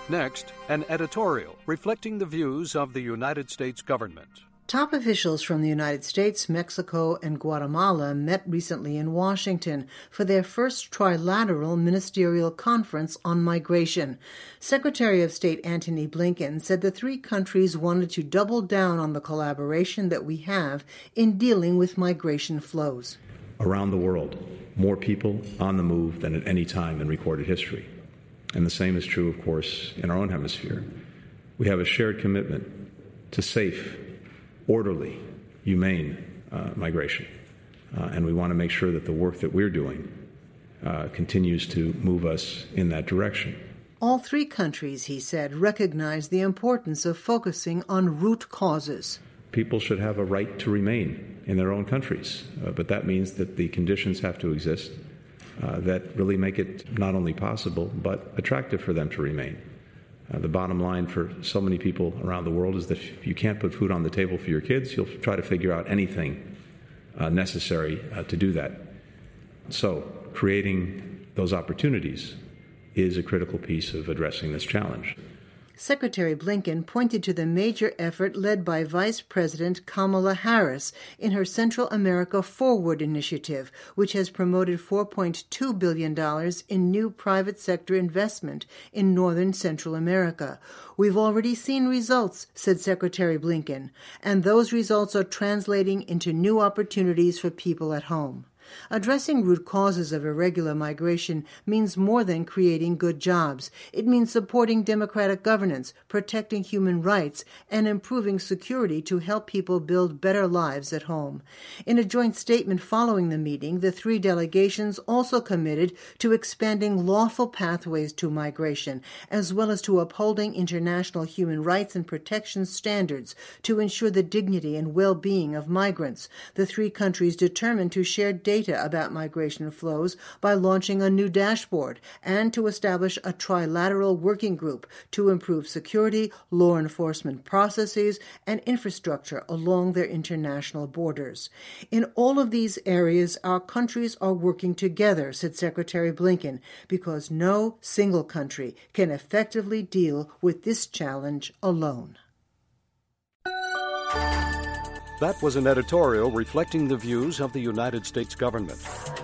Next, an editorial reflecting the views of the United States government. Top officials from the United States, Mexico, and Guatemala met recently in Washington for their first trilateral ministerial conference on migration. Secretary of State Antony Blinken said the three countries wanted to double down on the collaboration that we have in dealing with migration flows. Around the world, more people on the move than at any time in recorded history. And the same is true, of course, in our own hemisphere. We have a shared commitment to safe, orderly, humane migration. And we want to make sure that the work that we're doing continues to move us in that direction. All three countries, he said, recognize the importance of focusing on root causes. People should have a right to remain in their own countries, but that means that the conditions have to exist that really make it not only possible, but attractive for them to remain. The bottom line for so many people around the world is that if you can't put food on the table for your kids, you'll try to figure out anything necessary to do that. So creating those opportunities is a critical piece of addressing this challenge. Secretary Blinken pointed to the major effort led by Vice President Kamala Harris in her Central America Forward initiative, which has promoted $4.2 billion in new private sector investment in northern Central America. We've already seen results, said Secretary Blinken, and those results are translating into new opportunities for people at home. Addressing root causes of irregular migration means more than creating good jobs. It means supporting democratic governance, protecting human rights, and improving security to help people build better lives at home. In a joint statement following the meeting, the three delegations also committed to expanding lawful pathways to migration, as well as to upholding international human rights and protection standards to ensure the dignity and well-being of migrants. The three countries determined to share data about migration flows by launching a new dashboard and to establish a trilateral working group to improve security, law enforcement processes, and infrastructure along their international borders. In all of these areas, our countries are working together, said Secretary Blinken, because no single country can effectively deal with this challenge alone. That was an editorial reflecting the views of the United States government.